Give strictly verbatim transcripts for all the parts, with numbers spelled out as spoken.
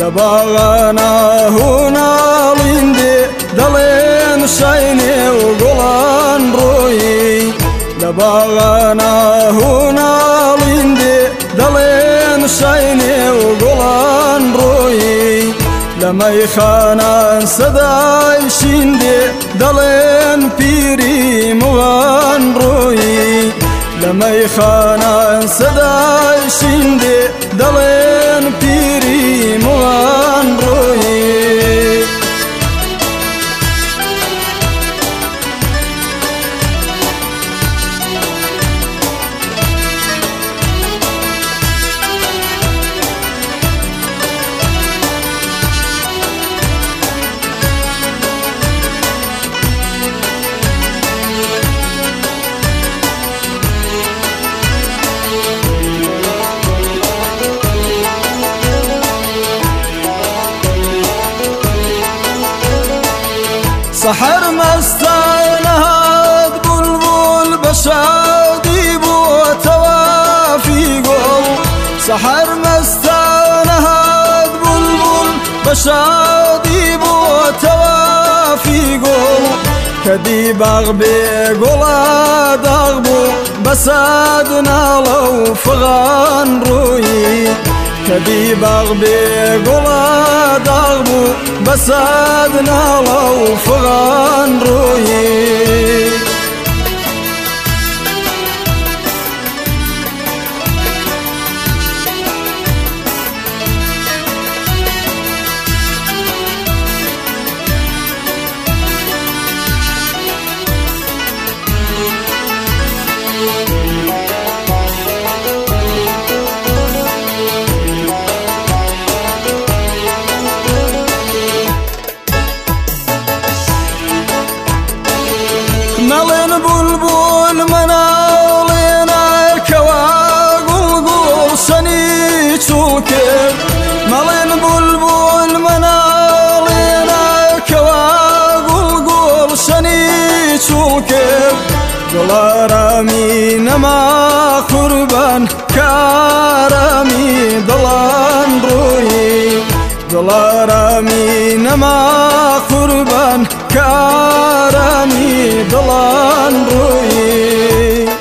لباغانا هنا لندي دلين شايني وقلان روي لباغانا هنا لندي دلين شايني وقلان روي لما يخانا سداي شندي دلين بيري مغان روي لما يخانا سداي شندي دلين بيري مغان روي سحر مستانهاد بلبل بشادي بو توافي قول سحر مستانهاد بلبل بشادي بو توافي قول كدي بغبي قولا دغبو بسادنا لو فغان روي كدي بغبي قولا دغبو بسادنا لو فغان روي ملين بلبل منالينا كواغل قول سني تشوكب ملين بلبل منالينا كواغل قول سني تشوكب دلارامي نما قربان كارامي دلان روي دلارامي نما قربان كارامي دلان روي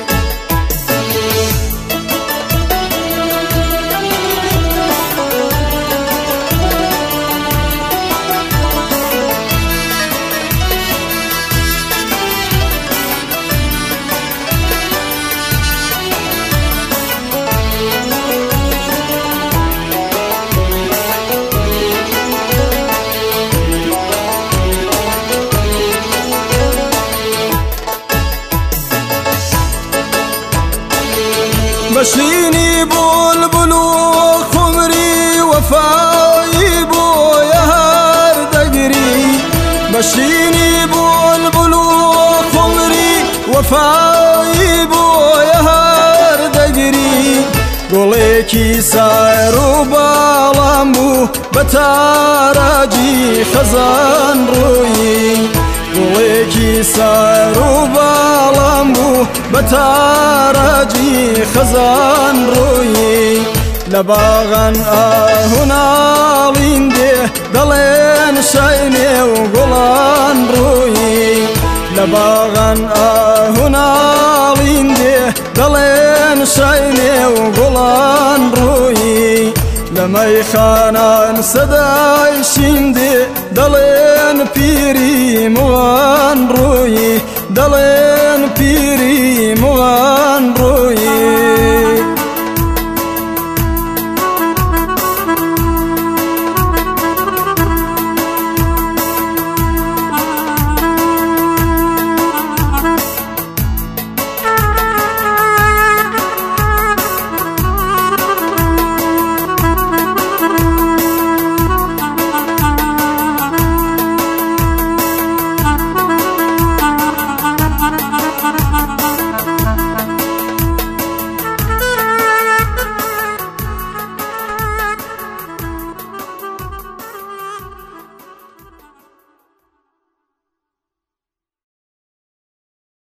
بشيني بلبل خمري وفاي بو يهار دقري بشيني بلبل خمري وفاي بو يهار دقري قوليكي سايرو بالامو بتاراجي خزان روي قوليكي سايرو بالامو بتاراجي خزان روي لباغن آهنا لندي دلين شايني وقلان روي لباغن آهنا لندي دلين شايني وقلان روي لما يخانا سداي شندي دلين بيري مغان روي دلين بيري مغان روي